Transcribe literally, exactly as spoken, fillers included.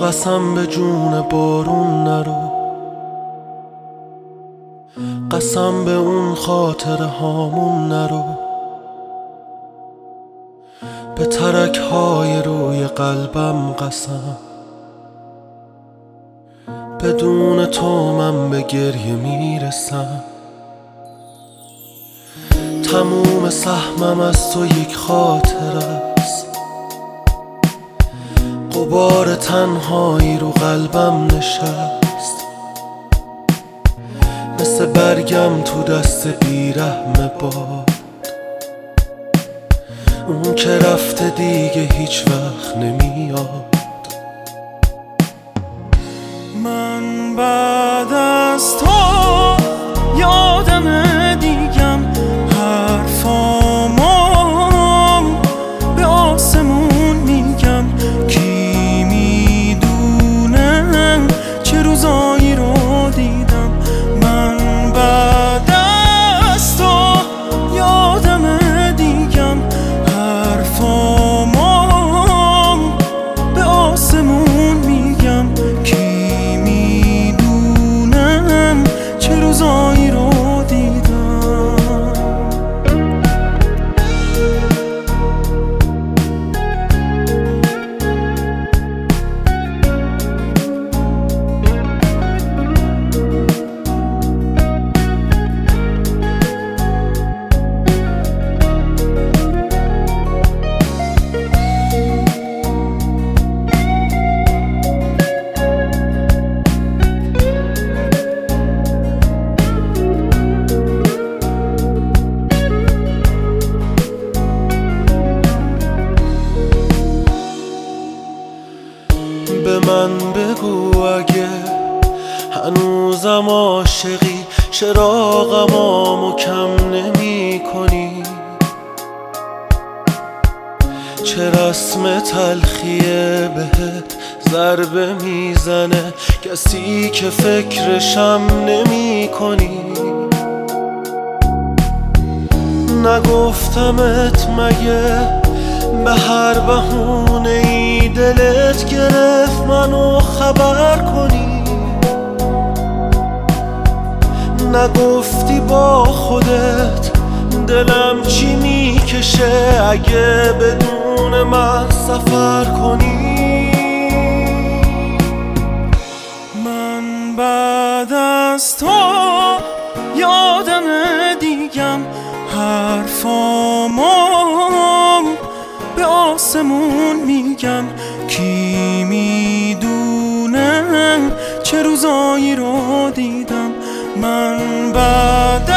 قسم به جون بارون نرو، قسم به اون خاطره هامون نرو، به ترک های روی قلبم قسم، بدون تو من به گریه میرسم. تموم سهمم از تو یک خاطره است، غبار تنهایی رو قلبم نشست، مثل برگم تو دست بیرحم باد، اون که رفته دیگه هیچ وقت نمیاد. من بعد از تو یادم دیگم حرفامو به آسمون میگم، کی میدونه چه روزایی رو دیدم. من بعد از تو یادم دیگم حرفامو به آسمون میگم، کی میدونه چه روزایی رو دیدم. به من بگو اگه هنوزم عاشقی، چراغمامو کم نمی کنی. چه رسم تلخیه بهت ضربه میزنه، کسی که فکرشم نمی کنی. نگفتمت مگه به هر بهونه ای دلت گرفت منو خبر کنی؟ نگفتی با خودت دلم چی میکشه اگه بدون من سفر کنی؟ من بعد از تو یادم دیگم حرفامو به آسمون میگم، کی میدونه چه روزایی رو دیدم. من بعد